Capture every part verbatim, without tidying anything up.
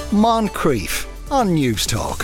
Moncrief on News Talk.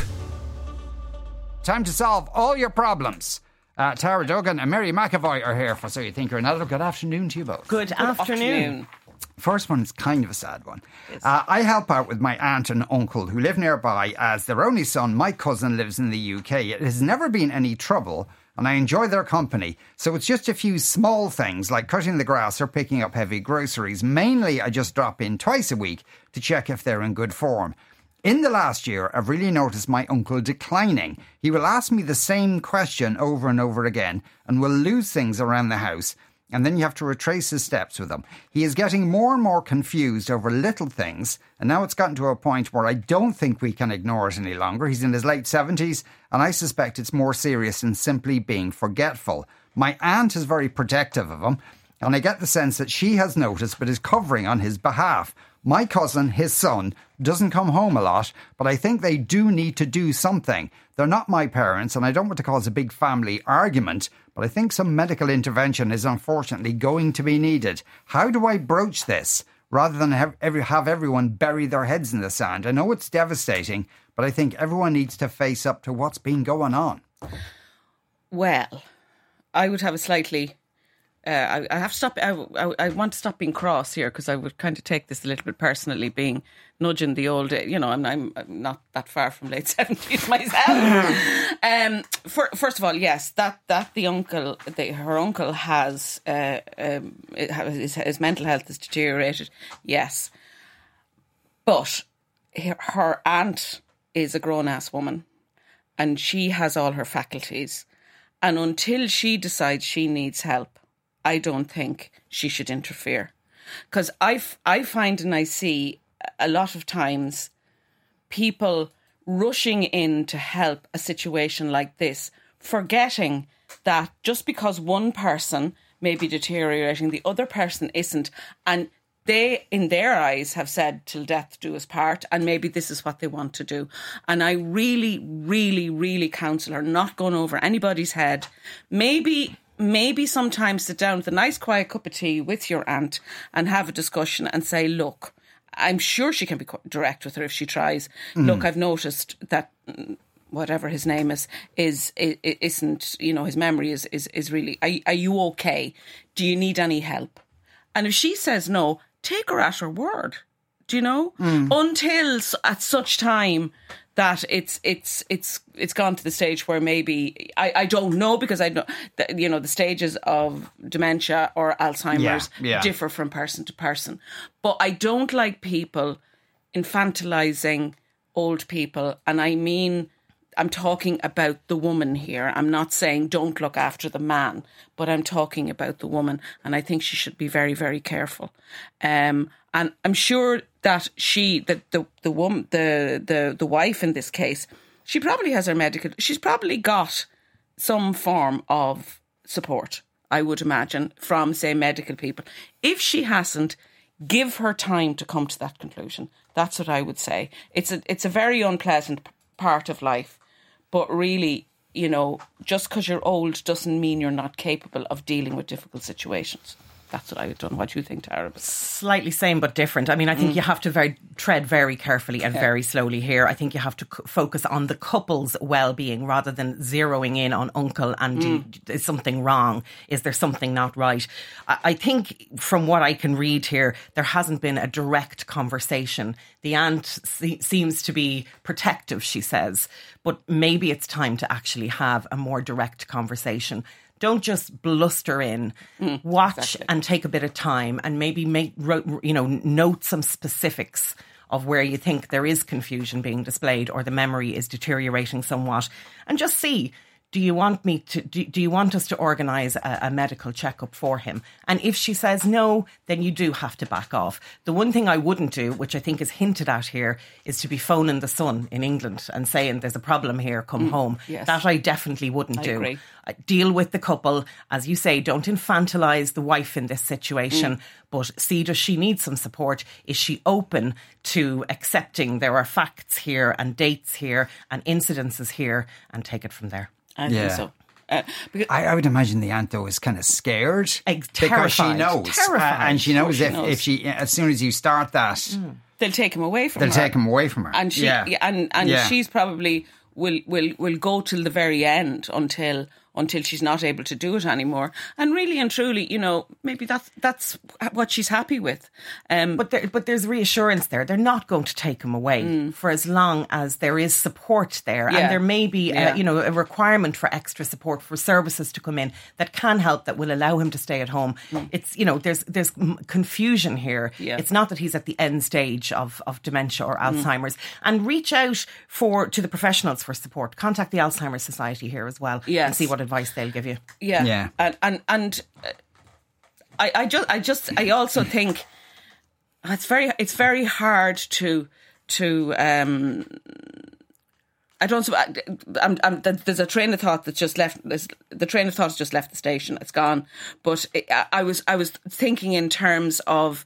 Time to solve all your problems. Uh, Tara Duggan and Mary McAvoy are here for So You Think You're Another. Good afternoon to you both. Good, Good afternoon. afternoon. First one is kind of a sad one. Yes. Uh, I help out with my aunt and uncle who live nearby as their only son, my cousin, lives in the U K. It has never been any trouble and I enjoy their company. So it's just a few small things like cutting the grass or picking up heavy groceries. Mainly I just drop in twice a week to check if they're in good form. In the last year, I've really noticed my uncle declining. He will ask me the same question over and over again and will lose things around the house. And then you have to retrace his steps with him. He is getting more and more confused over little things. And now it's gotten to a point where I don't think we can ignore it any longer. He's in his late seventies and I suspect it's more serious than simply being forgetful. My aunt is very protective of him and I get the sense that she has noticed but is covering on his behalf. My cousin, his son, doesn't come home a lot, but I think they do need to do something. They're not my parents, and I don't want to cause a big family argument, but I think some medical intervention is unfortunately going to be needed. How do I broach this, rather than have, every, have everyone bury their heads in the sand? I know it's devastating, but I think everyone needs to face up to what's been going on. Well, I would have a slightly... Uh, I, I have to stop. I, I, I want to stop being cross here because I would kind of take this a little bit personally, being nudging the old. You know, I'm, I'm, I'm not that far from late seventies myself. um, for, first of all, yes, that that the uncle, the, her uncle has uh, um, his, his mental health has deteriorated. Yes, but her, her aunt is a grown ass woman, and she has all her faculties, and until she decides she needs help, I don't think she should interfere. Because I, I find and I see a lot of times people rushing in to help a situation like this, forgetting that just because one person may be deteriorating, the other person isn't. And they, in their eyes, have said, till death do us part, and maybe this is what they want to do. And I really, really, really counsel her not going over anybody's head. Maybe... Maybe sometimes sit down with a nice quiet cup of tea with your aunt and have a discussion and say, look, I'm sure she can be direct with her if she tries. Mm. Look, I've noticed that whatever his name is, is, is isn't, you know, his memory is, is, is really, are, are you okay? Do you need any help? And if she says no, take her at her word, do you know? Mm. Until at such time that it's it's it's it's gone to the stage where maybe I, I don't know because I know that, you know, the stages of dementia or Alzheimer's yeah, yeah. differ from person to person. But I don't like people infantilizing old people, and I mean I'm talking about the woman here. I'm not saying don't look after the man, but I'm talking about the woman, and I think she should be very, very careful. Um, and I'm sure that she, that the the woman, the the the wife in this case, she probably has her medical. She's probably got some form of support, I would imagine, from say medical people. If she hasn't, give her time to come to that conclusion. That's what I would say. It's a it's a very unpleasant part of life. But really, you know, just because you're old doesn't mean you're not capable of dealing with difficult situations. That's what I've done. What do you think, Tara? Slightly same but different. I mean, I think mm. you have to very tread very carefully and yeah. very slowly here. I think you have to c- focus on the couple's well-being rather than zeroing in on uncle and mm. do, is something wrong? Is there something not right? I, I think from what I can read here, there hasn't been a direct conversation. The aunt se- seems to be protective, she says, but maybe it's time to actually have a more direct conversation. Don't just bluster in. Mm, Watch exactly. and take a bit of time and maybe make, you know, note some specifics of where you think there is confusion being displayed or the memory is deteriorating somewhat, and just see, do you want me to, do, do you want us to organise a, a medical checkup for him? And if she says no, then you do have to back off. The one thing I wouldn't do, which I think is hinted at here, is to be phoning the Sun in England and saying there's a problem here, come mm, home. Yes. That I definitely wouldn't I do. Agree. Deal with the couple. As you say, don't infantilise the wife in this situation, mm. but see, does she need some support? Is she open to accepting there are facts here and dates here and incidences here, and take it from there? I yeah. think so. Uh, because I, I would imagine the aunt, though, is kind of scared Ex- because she knows, terrified. uh, and she knows sure if she knows. if she, as soon as you start that, mm. they'll take him away from they'll her. take him away from her. And she yeah. and and yeah. she's probably will will will go till the very end until until she's not able to do it anymore. And really and truly, you know, maybe that's that's what she's happy with. Um, but there, but there's reassurance there. They're not going to take him away mm. for as long as there is support there. Yeah. And there may be, yeah. a, you know, a requirement for extra support, for services to come in that can help, that will allow him to stay at home. Mm. It's, you know, there's there's confusion here. Yeah. It's not that he's at the end stage of, of dementia or Alzheimer's. Mm. And reach out for to the professionals for support. Contact the Alzheimer's Society here as well. Yes. And see what advice they'll give you. Yeah, yeah, and and and uh, I, I just, I just, I also think it's very, it's very hard to to. Um, I don't. I'm, I'm, there's a train of thought that's just left. The train of thought has just left the station. It's gone. But it, I was, I was thinking in terms of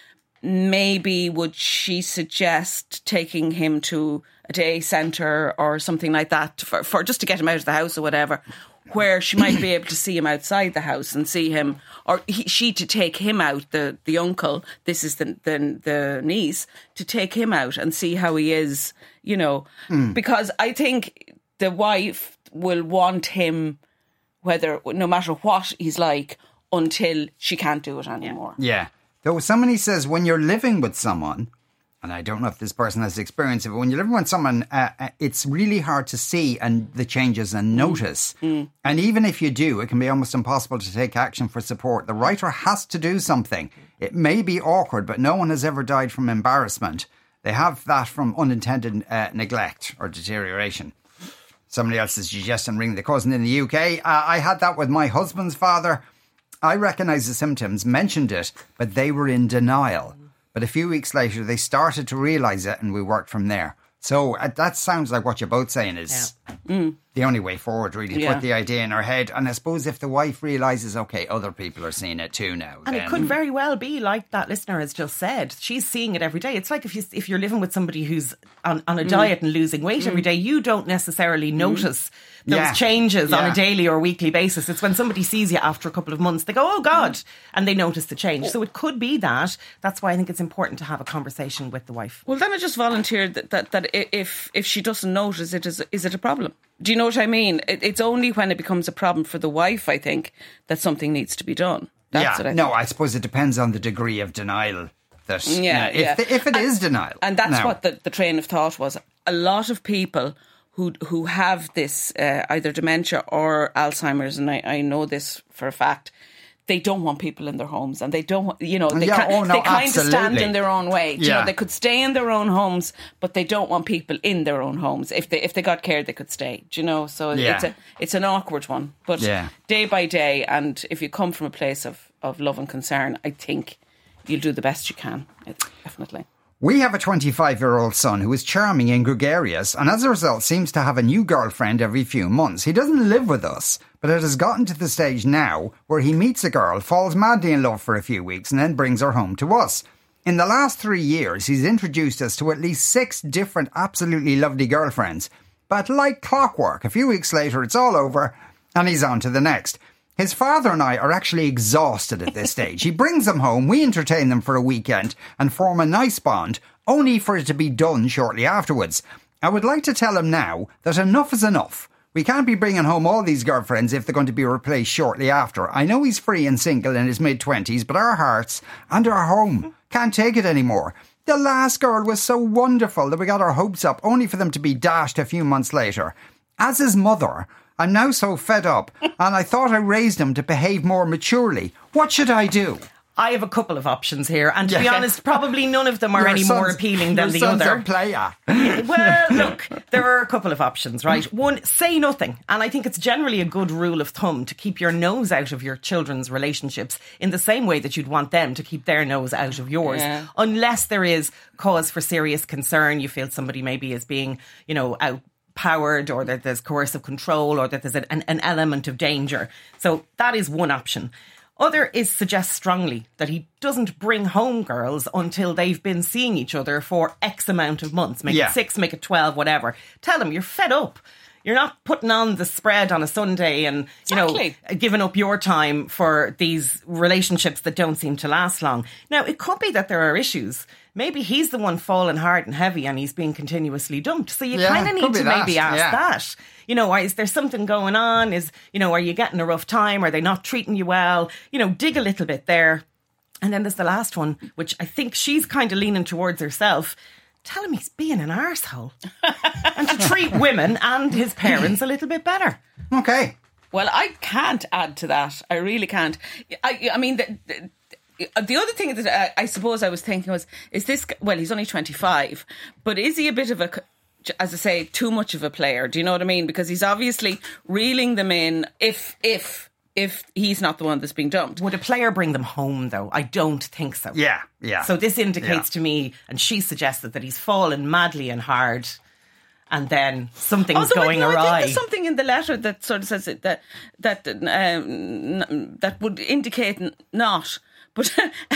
maybe would she suggest taking him to a day centre or something like that for, for just to get him out of the house or whatever, where she might be able to see him outside the house and see him, or he, she to take him out, the, the uncle, this is the, the the niece, to take him out and see how he is, you know. Mm. Because I think the wife will want him, whether no matter what he's like, until she can't do it anymore. Yeah. Though somebody says when you're living with someone, and I don't know if this person has experience of it, when you're living with someone, uh, it's really hard to see and the changes and notice. Mm. Mm. And even if you do, it can be almost impossible to take action for support. The writer has to do something. It may be awkward, but no one has ever died from embarrassment. They have that from unintended uh, neglect or deterioration. Somebody else is suggesting ring the cousin in the U K. Uh, I had that with my husband's father. I recognised the symptoms, mentioned it, but they were in denial. But a few weeks later, they started to realise it and we worked from there. So uh, that sounds like what you're both saying is yeah. mm. the only way forward, really, to yeah. put the idea in her head. And I suppose if the wife realises, OK, other people are seeing it too now. And then... it could very well be like that listener has just said. She's seeing it every day. It's like if, you, if you're living with somebody who's on, on a mm. diet and losing weight mm. every day, you don't necessarily mm. notice those yeah. changes yeah. on a daily or weekly basis. It's when somebody sees you after a couple of months, they go, oh God, mm. and they notice the change. So it could be that. That's why I think it's important to have a conversation with the wife. Well, then I just volunteered that, that, that if if she doesn't notice it, is, is it a problem? Do you know what I mean? It, it's only when it becomes a problem for the wife, I think, that something needs to be done. That's yeah, what I no, think. I suppose it depends on the degree of denial. That yeah, you know, yeah. If, the, if it and, is denial. And that's no. what the, the train of thought was. A lot of people who who have this, uh, either dementia or Alzheimer's, and I, I know this for a fact, they don't want people in their homes, and they don't, you know, they, yeah, can, oh, no, they kind absolutely. of stand in their own way. Yeah. You know, they could stay in their own homes, but they don't want people in their own homes. If they if they got care, they could stay. Do you know? So yeah. it's a it's an awkward one. But yeah. day by day, and if you come from a place of, of love and concern, I think you'll do the best you can. It's definitely. We have a twenty-five-year-old son who is charming and gregarious, and as a result seems to have a new girlfriend every few months. He doesn't live with us, but it has gotten to the stage now where he meets a girl, falls madly in love for a few weeks, and then brings her home to us. In the last three years, he's introduced us to at least six different absolutely lovely girlfriends. But like clockwork, a few weeks later it's all over, and he's on to the next. His father and I are actually exhausted at this stage. He brings them home, we entertain them for a weekend and form a nice bond, only for it to be done shortly afterwards. I would like to tell him now that enough is enough. We can't be bringing home all these girlfriends if they're going to be replaced shortly after. I know he's free and single in his mid-twenties, but our hearts and our home can't take it anymore. The last girl was so wonderful that we got our hopes up, only for them to be dashed a few months later. As his mother, I'm now so fed up, and I thought I raised him to behave more maturely. What should I do? I have a couple of options here, and to yeah. be honest, probably none of them are your any more appealing than the son's other. A player. Well, look, there are a couple of options, right? One, say nothing, and I think it's generally a good rule of thumb to keep your nose out of your children's relationships in the same way that you'd want them to keep their nose out of yours, yeah. unless there is cause for serious concern. You feel somebody maybe is being, you know, out. powered, or that there's coercive control, or that there's an, an element of danger. So that is one option. Other is suggest strongly that he doesn't bring home girls until they've been seeing each other for X amount of months. Make yeah. it six, make it twelve, whatever. Tell him you're fed up. You're not putting on the spread on a Sunday and, you Exactly. know, giving up your time for these relationships that don't seem to last long. Now, it could be that there are issues. Maybe he's the one falling hard and heavy and he's being continuously dumped. So you Yeah, kind of could need be to that, maybe ask yeah. that. You know, is there something going on? Is, you know, are you getting a rough time? Are they not treating you well? You know, dig a little bit there. And then there's the last one, which I think she's kind of leaning towards herself. Tell him he's being an arsehole. And to treat women and his parents a little bit better. Okay. Well, I can't add to that. I really can't. I, I mean, the, the, the other thing that I, I suppose I was thinking was, is this, well, he's only twenty-five, but is he a bit of a, as I say, too much of a player? Do you know what I mean? Because he's obviously reeling them in if, if, if he's not the one that's being dumped. Would a player bring them home, though? I don't think so. Yeah, yeah. So this indicates Yeah. to me, and she suggested that he's fallen madly and hard, and then something's Although going I, no, I think awry. there's something in the letter that sort of says it, that that um, that would indicate n- not. But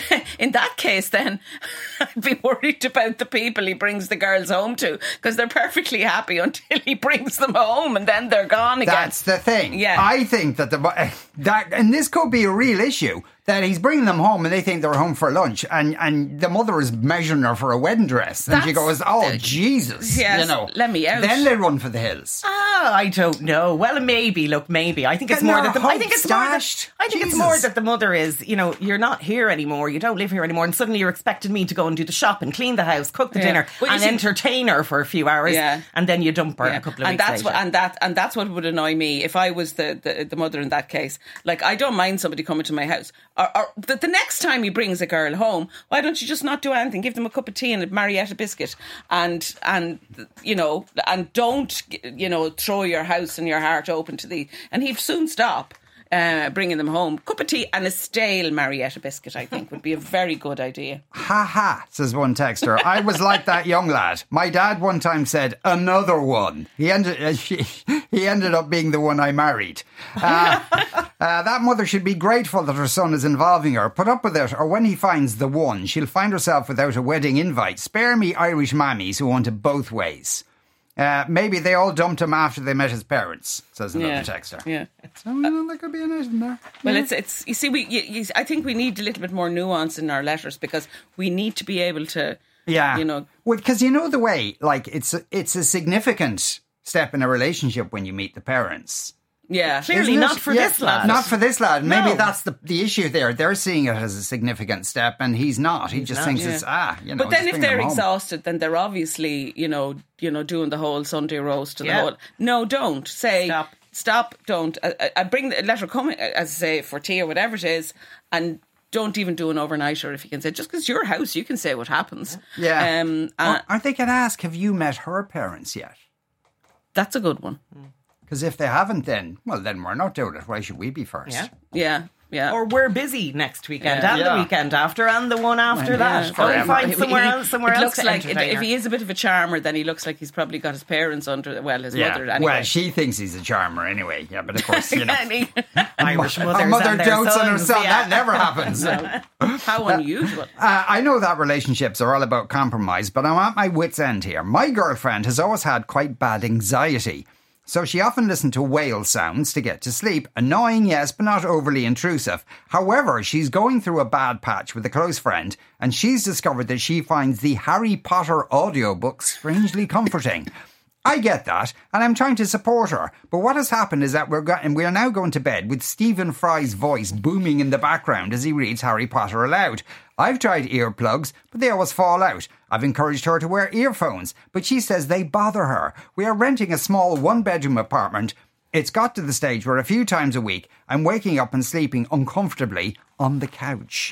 in that case, then I'd be worried about the people he brings the girls home to, because they're perfectly happy until he brings them home, and then they're gone again. That's the thing. Yeah. I think that the that and this could be a real issue, that he's bringing them home and they think they're home for lunch, and, and the mother is measuring her for a wedding dress, and she That's goes, "Oh the- Jesus, Yes, you know, let me out." Then they run for the hills. Ah, I don't know. Well, maybe. Look, maybe. I think it's Getting more their that the. I hope think it's more that. stashed. I think Jesus. it's more that the mother is. You know, you're not here anymore. You don't live here anymore, and suddenly you're expecting me to go and do the shop and clean the house, cook the Yeah. dinner, Well, you and see- entertain her for a few hours, Yeah. and then you dump her Yeah. a couple of and weeks that's later. what and that and that's what would annoy me if I was the, the, the mother in that case. Like, I don't mind somebody coming to my house, or, or the, the next time he brings a girl home, why don't you just not do anything? Give them a cup of tea and a Marietta biscuit, and and you know, and don't you know throw your house and your heart open to the. And he'd soon stop. Uh, bringing them home. Cup of tea and a stale Marietta biscuit, I think, would be a very good idea. Ha ha, says one texter. I was like that young lad. My dad one time said, another one. He ended uh, she, he ended up being the one I married. Uh, uh, that mother should be grateful that her son is involving her. Put up with it, or when he finds the one, she'll find herself without a wedding invite. Spare me Irish mammies who want it both ways. Uh, maybe they all dumped him after they met his parents, says another Yeah. texter. Yeah. So, you know, there could be an item there. Well, it's it's you see, we you, you, I think we need a little bit more nuance in our letters, because we need to be able to, Yeah. you know, Because you know the way, like, it's a, it's a significant step in a relationship when you meet the parents. yeah, Clearly Isn't it? not for Yeah, this lad. Not for this lad. Maybe No. that's the the issue there. They're seeing it as a significant step, and he's not. He just not, thinks yeah. it's, ah, you know. But then just if bring they're them home. exhausted, then they're obviously, you know, you know, doing the whole Sunday roast and Yeah. the whole. No, don't say Stop. Stop. Don't. I, I- I bring the letter coming, as I say, for tea or whatever it is, and don't even do an overnighter if you can say. Just because it's your house, you can say what happens. Yeah. Um, uh, Or, or they could ask, have you met her parents yet? that's a good one. Because if they haven't, then, well, then we're not doing it. Why should we be first? Yeah. Yeah. Yeah. Or we're busy next weekend, Yeah. and Yeah. the weekend after, and the one after that. Yeah. Go and Forever. find He- somewhere he- else. Somewhere it else looks to like it, entertain if her. he is a bit of a charmer, then he looks like he's probably got his parents under. Well, his Yeah. mother. Anyway. Well, she thinks he's a charmer anyway. Yeah, but of course, you know. And he- Irish a mothers mother and their dotes on her sons, son. yeah. That never happens. how unusual. Uh, I know that relationships are all about compromise, but I'm at my wit's end here. My girlfriend has always had quite bad anxiety, so she often listened to whale sounds to get to sleep. Annoying, yes, but not overly intrusive. However, she's going through a bad patch with a close friend, and she's discovered that she finds the Harry Potter audiobooks strangely comforting. I get that, and I'm trying to support her. But what has happened is that we're go- and we are now going to bed with Stephen Fry's voice booming in the background as he reads Harry Potter aloud. I've tried earplugs, but they always fall out. I've encouraged her to wear earphones, but she says they bother her. We are renting a small one-bedroom apartment. It's got to the stage where a few times a week I'm waking up and sleeping uncomfortably on the couch.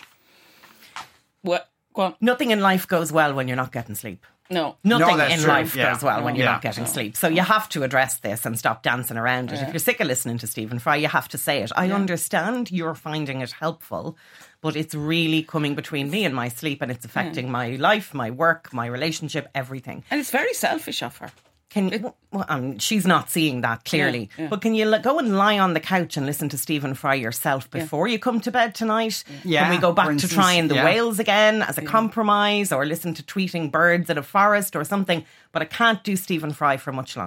What? Go on. Nothing in life goes well when you're not getting sleep. No. Nothing that's in true. life Yeah. goes well when you're Yeah. not getting sleep. So you have to address this and stop dancing around it. If you're sick of listening to Stephen Fry, you have to say it. I understand you're finding it helpful, but it's really coming between me and my sleep, and it's affecting my life, my work, my relationship, everything. And it's very selfish of her. Can you, well, um, she's not seeing that clearly, Yeah, yeah. but can you l- go and lie on the couch and listen to Stephen Fry yourself before you come to bed tonight? Yeah, Can we go back for to instance, trying the yeah. whales again as a compromise, or listen to tweeting birds in a forest or something? But I can't do Stephen Fry for much longer.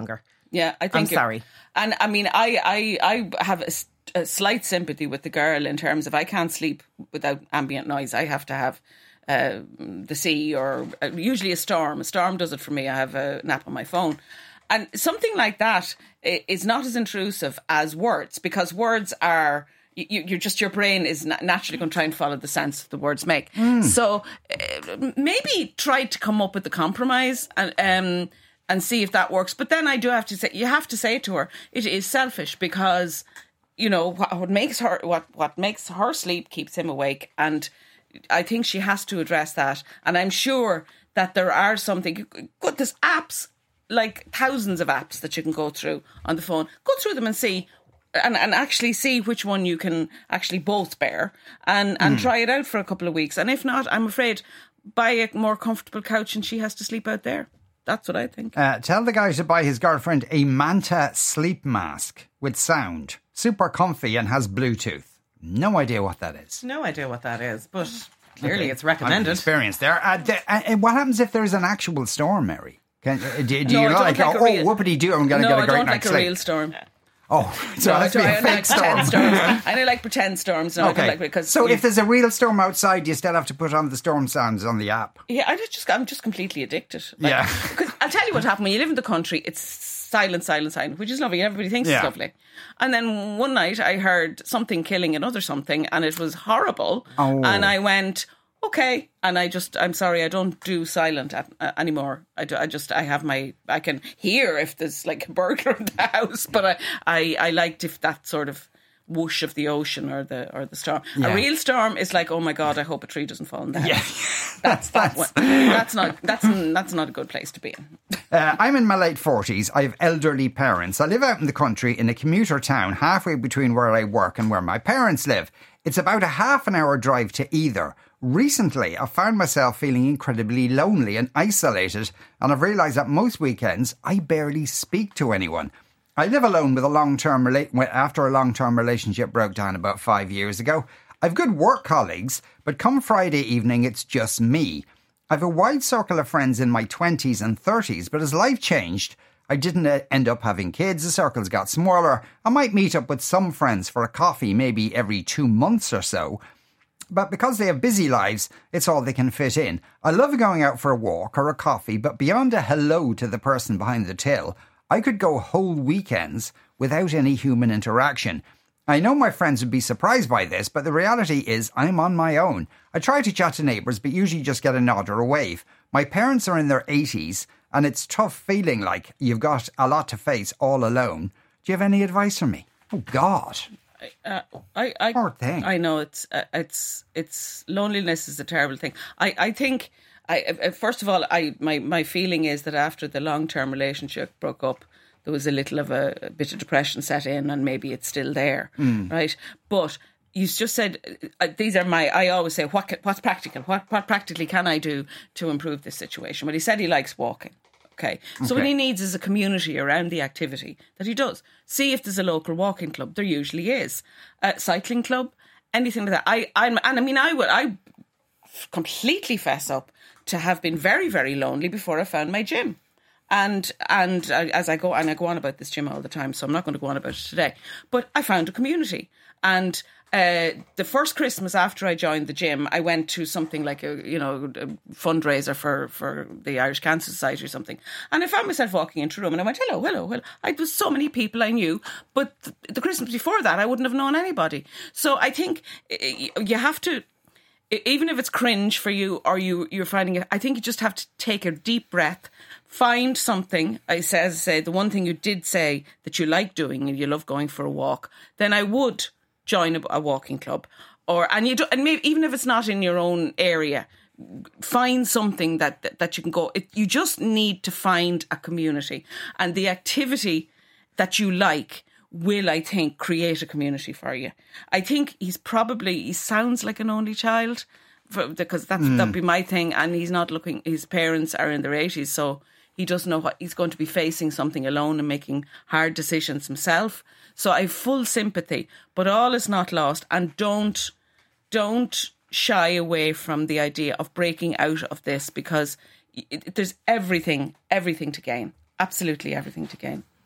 Yeah, I think I'm it- sorry. And I mean, I I, I have a, s- a slight sympathy with the girl in terms of I can't sleep without ambient noise. I have to have uh, the sea or uh, usually a storm. A storm does it for me. I have a nap on my phone. And something like that i- is not as intrusive as words, because words are... You, you're just your brain is na- naturally going to try and follow the sense the words make. So uh, maybe try to come up with the compromise and um, and see if that works. But then I do have to say, you have to say to her, it is selfish because you know what, what makes her what what makes her sleep keeps him awake, and I think she has to address that. And I'm sure that there are something. Good, there's apps like thousands of apps that you can go through on the phone. Go through them and see. And, and actually see which one you can actually both bear and, and Mm. try it out for a couple of weeks. And if not, I'm afraid, buy a more comfortable couch and she has to sleep out there. That's what I think. Uh, tell the guy to buy his girlfriend a Manta sleep mask with sound. Super comfy and has Bluetooth. No idea what that is. No idea what that is, but clearly Okay. it's I'm recommended. experienced there. Uh, the, uh, what happens if there's an actual storm, Mary? Can, uh, do do No, you I don't like, like a oh, real- whoopity doo, I'm going to no, get a I great don't like night's a sleep? real storm. Oh, so No, it I has to be don't, a I don't like fake storm. pretend storms. I don't like pretend storms. No, I Okay. don't like because so you- if there's a real storm outside, you still have to put on the storm sounds on the app. yeah, I just I'm just completely addicted. Like, Yeah. because I'll tell you what happened when you live in the country. It's silent, silent, silent, which is lovely. Everybody thinks Yeah. it's lovely. And then one night I heard something killing another something, and it was horrible. Oh. And I went, okay. And I just, I'm sorry, I don't do silent at, uh, anymore. I, do, I just, I have my, I can hear if there's like a burglar in the house, but I, I, I liked if that sort of whoosh of the ocean or the or the storm. Yeah. A real storm is like, oh my God, I hope a tree doesn't fall in the house. Yeah. That's that one. That's not that's that's not a good place to be in. Uh, I'm in my late forties. I have elderly parents. I live out in the country in a commuter town halfway between where I work and where my parents live. It's about a half an hour drive to either. Recently, I found myself feeling incredibly lonely and isolated, and I've realised that most weekends I barely speak to anyone. I live alone with a long-term rela- after a long-term relationship broke down about five years ago. I've good work colleagues, but come Friday evening, it's just me. I've a wide circle of friends in my twenties and thirties, but as life changed, I didn't uh, end up having kids. The circles got smaller. I might meet up with some friends for a coffee maybe every two months or so. But because they have busy lives, it's all they can fit in. I love going out for a walk or a coffee, but beyond a hello to the person behind the till, I could go whole weekends without any human interaction. I know my friends would be surprised by this, but the reality is I'm on my own. I try to chat to neighbours, but usually just get a nod or a wave. My parents are in their eighties, and it's tough feeling like you've got a lot to face all alone. Do you have any advice for me? Oh, God. Uh, I, I, Poor thing. I know it's, uh, it's, it's loneliness is a terrible thing. I, I think, I, uh, first of all, I, my, my feeling is that after the long-term relationship broke up, there was a little of a, a bit of depression set in, and maybe it's still there, Mm. right? But you just said, uh, these are my, I always say, what, can, what's practical? What, what practically can I do to improve this situation? Well, he said he likes walking. Okay. So what Okay. he needs is a community around the activity that he does. See if there's a local walking club. There usually is. A cycling club, anything like that. I, I'm, and I mean, I would, I completely fess up to have been very, very lonely before I found my gym. And and I, as I go, and I go on about this gym all the time, so I'm not going to go on about it today. But I found a community. And uh, the first Christmas after I joined the gym, I went to something like a, you know, a fundraiser for, for the Irish Cancer Society or something. And I found myself walking into a room and I went, hello, hello, hello. I, there was so many people I knew. But the, the Christmas before that, I wouldn't have known anybody. So I think you have to, even if it's cringe for you or you, you're finding it, I think you just have to take a deep breath, find something. I say, as I say, the one thing you did say that you like doing and you love going for a walk, then I would join a, a walking club. Or and you do, and maybe even if it's not in your own area, find something that that, that you can go. It, you just need to find a community, and the activity that you like will, I think, create a community for you. I think he's probably, he sounds like an only child, for, because that's, mm. that'd be my thing, and he's not looking, his parents are in their eighties, so he doesn't know what, he's going to be facing something alone and making hard decisions himself. So I have full sympathy, but all is not lost, and don't, don't shy away from the idea of breaking out of this, because it, there's everything, everything to gain. Absolutely everything to gain.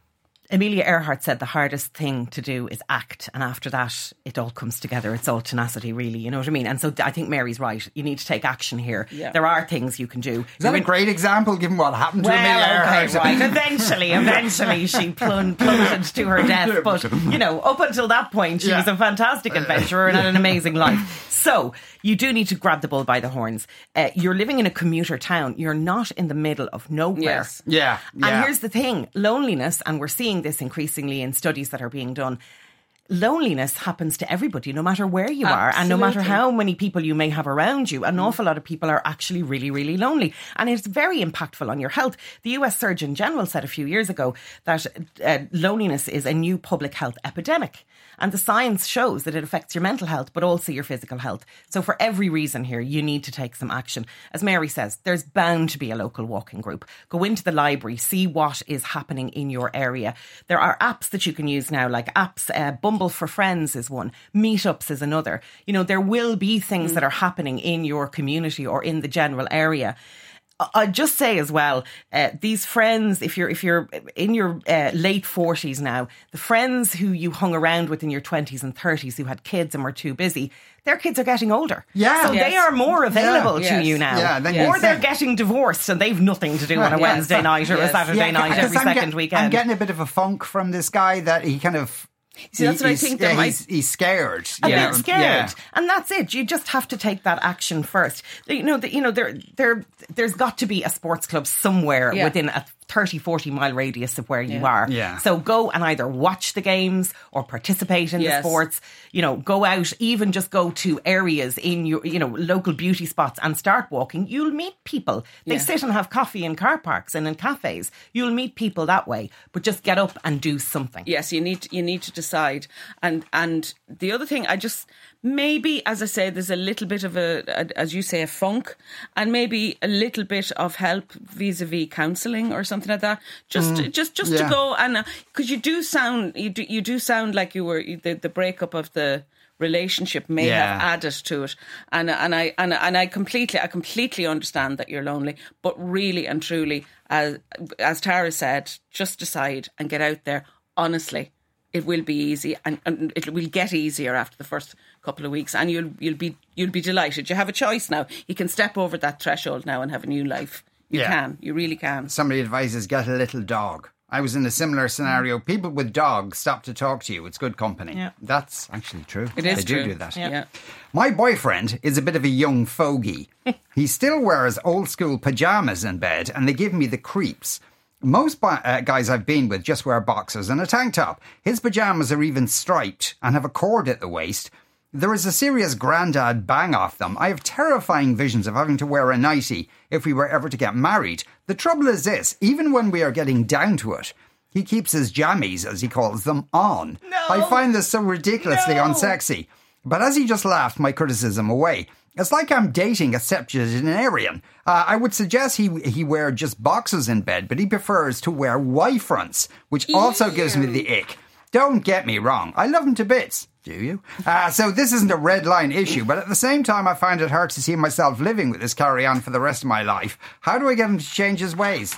Amelia Earhart said the hardest thing to do is act, and after that it all comes together. It's all tenacity, really, you know what I mean? And so I think Mary's right. You need to take action here. Yeah. There are things you can do. Is that You're a in- great example given what happened to well, Amelia Earhart? Okay, right. Eventually, eventually she plum- plummeted to her death. But, you know, up until that point she yeah. was a fantastic adventurer and had an amazing life. So you do need to grab the bull by the horns. Uh, you're living in a commuter town. You're not in the middle of nowhere. Yes. Yeah, yeah. And here's the thing, loneliness, and we're seeing this increasingly in studies that are being done, loneliness happens to everybody, no matter where you Absolutely. are, and no matter how many people you may have around you. An awful lot of people are actually really, really lonely, and it's very impactful on your health. The U S Surgeon General said a few years ago that uh, loneliness is a new public health epidemic. And the science shows that it affects your mental health, but also your physical health. So for every reason here, you need to take some action. As Mary says, there's bound to be a local walking group. Go into the library, see what is happening in your area. There are apps that you can use now, like apps, uh, Bumble for Friends is one, Meetups is another. You know, there will be things mm. that are happening in your community or in the general area. I'd just say as well, uh, these friends, if you're if you're in your uh, late forties now, the friends who you hung around with in your twenties and thirties who had kids and were too busy, their kids are getting older. Yeah. So yes. they are more available yeah. to yes. you now. Yeah, then or you they're think. getting divorced and they've nothing to do on a Yes. Wednesday night or Yes. a Saturday Yeah, night every I'm second get- weekend. I'm getting a bit of a funk from this guy that he kind of... See, that's he, what I he's- think Yeah, that might- he's, he's scared. A you bit know? scared, Yeah. and that's it. You just have to take that action first. You know, the, you know, there, there, there's got to be a sports club somewhere Yeah. within a thirty, forty mile radius of where you Yeah. are. Yeah. So go and either watch the games or participate in Yes. the sports. You know, go out, even just go to areas in your, you know, local beauty spots and start walking. You'll meet people. They Yeah. sit and have coffee in car parks and in cafes. You'll meet people that way. But just get up and do something. Yes, you need you need to decide. And and the other thing, I just maybe, as I say, there's a little bit of a, a as you say, a funk, and maybe a little bit of help vis-a-vis counselling or something like that. Just just just yeah. to go and because you do sound you do you do sound like you were the the breakup of the relationship may Yeah. have added to it, and and I and and I completely I completely understand that you're lonely, but really and truly, as as Tara said, just decide and get out there. Honestly, it will be easy, and, and it will get easier after the first couple of weeks, and you'll you'll be you'll be delighted. You have a choice now. You can step over that threshold now and have a new life. You Yeah. can. You really can. Somebody advises get a little dog. I was in a similar scenario. People with dogs stop to talk to you. It's good company. Yeah. That's actually true. It is They do true. do that. Yeah. yeah. My boyfriend is a bit of a young fogey. He still wears old school pyjamas in bed and they give me the creeps. Most bi- uh, guys I've been with just wear boxers and a tank top. His pyjamas are even striped and have a cord at the waist. There is a serious grandad bang off them. I have terrifying visions of having to wear a nightie if we were ever to get married. The trouble is this, even when we are getting down to it, he keeps his jammies, as he calls them, on. No. I find this so ridiculously No. unsexy. But as he just laughed my criticism away, it's like I'm dating a septuagenarian. Uh, I would suggest he he wear just boxers in bed, but he prefers to wear Y-fronts, which also gives me the ick. Don't get me wrong, I love him to bits. Do you? Uh, so this isn't a red line issue, but at the same time I find it hard to see myself living with this carry-on for the rest of my life. How do I get him to change his ways?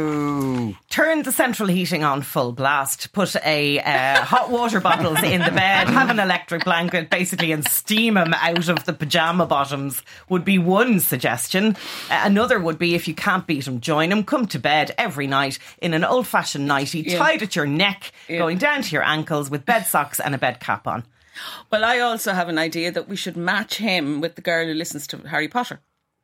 Oh. Turn the central heating on full blast. Put a uh, hot water bottles in the bed. Have an electric blanket, basically, and steam him out of the pyjama bottoms would be one suggestion. Uh, another would be if you can't beat him, join him. Come to bed every night in an old-fashioned nightie, Yeah. tied at your neck, Yeah. going down to your ankles with bed socks and a bed cap on. Well, I also have an idea that we should match him with the girl who listens to Harry Potter.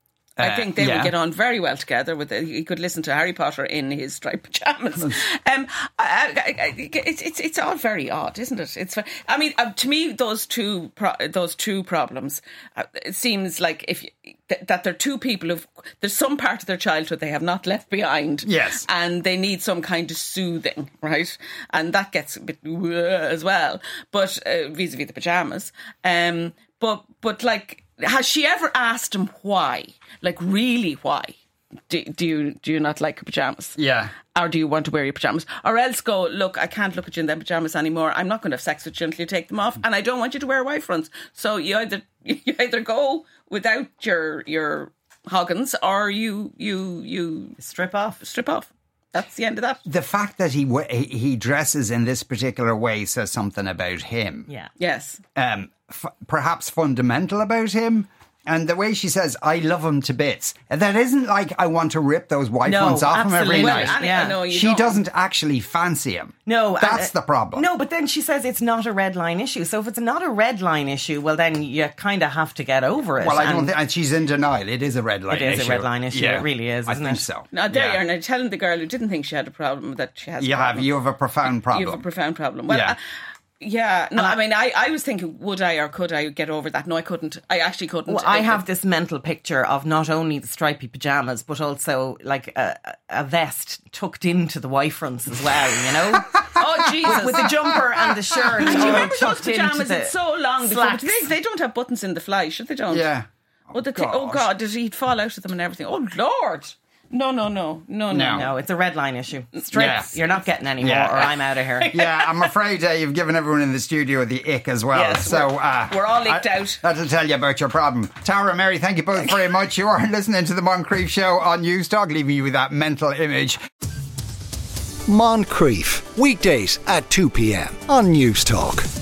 I Uh, think they yeah. would get on very well together. With the, he could listen to Harry Potter in his striped pajamas. um, I, I, I, it's it's it's all very odd, isn't it? It's I mean, uh, to me, those two pro- those two problems. Uh, it seems like if you, th- that they're two people who there's some part of their childhood they have not left behind. Yes, and they need some kind of soothing, right? And that gets a bit uh, as well. But uh, vis-a-vis the pajamas, um, but but like. Has she ever asked him why? Like, really, why? Do, do you do you not like your pyjamas? Yeah. Or do you want to wear your pyjamas? Or else go, look, I can't look at you in them pyjamas anymore. I'm not going to have sex with you until you take them off. And I don't want you to wear white fronts. So you either you either go without your your hoggins or you you you Strip off. strip off. That's the end of that. The fact that he w- he dresses in this particular way says something about him. Yeah. Yes. Um, f- perhaps fundamental about him. And the way she says, I love him to bits. That isn't like I want to rip those white No, ones off him every absolutely. night. Well, Yeah. no, you She don't. doesn't actually fancy him. No, and, That's uh, the problem. No, but then she says it's not a red line issue. So if it's not a red line issue, well, then you kind of have to get over it. Well, I don't And think, and she's in denial. It is a red line It is a issue. red line issue. It really is, I isn't think it? so. Now, there Yeah. you are. Now, telling the girl who didn't think she had a problem that she has You a have, problem. you have a profound problem. You have a profound problem. Well, Yeah. uh, yeah. No, I mean, I, I was thinking, would I or could I get over that? No, I couldn't. I actually couldn't. Well, I It- have this mental picture of not only the stripy pajamas, but also like a, a vest tucked into the Y fronts as well, you know? Oh, Jesus. With the jumper and the shirt Do you all remember those tucked into pajamas? the It's so long. Before, slacks. but they, they don't have buttons in the fly, should they? Don't. Yeah. Oh, the thi- oh gosh. God! Did he fall out of them and everything? Oh Lord! No, no, no, no, no. No. No, it's a red line issue. Straight, Yeah. you're not getting any more, Yeah. or I'm out of here. Yeah, I'm afraid uh, you've given everyone in the studio the ick as well. Yes, so we're- uh, we're all icked I- out. That'll tell you about your problem. Tara and Mary, thank you both very much. You are listening to the Moncrief Show on News Talk, leaving you with that mental image. Moncrief, weekdays at two p.m. on News Talk.